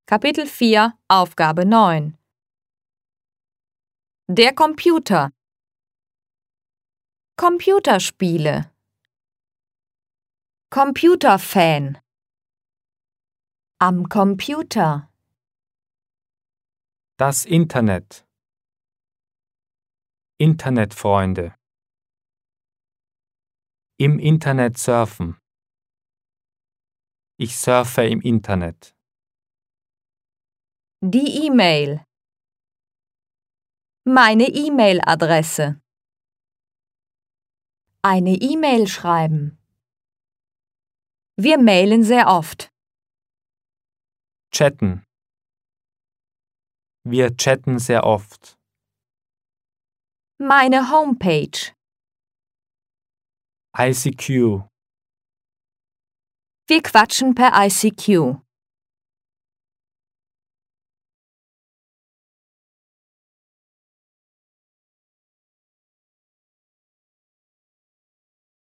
Kapitel 4, Aufgabe 9. Der Computer. Computerspiele. Computerfan. Am Computer. Das Internet. Internetfreunde. Im Internet surfen. Ich surfe im Internet. Die E-Mail. Meine E-Mail-Adresse. Eine E-Mail schreiben. Wir mailen sehr oft. Chatten. Wir chatten sehr oft. Meine Homepage. ICQ. Wir quatschen per ICQ.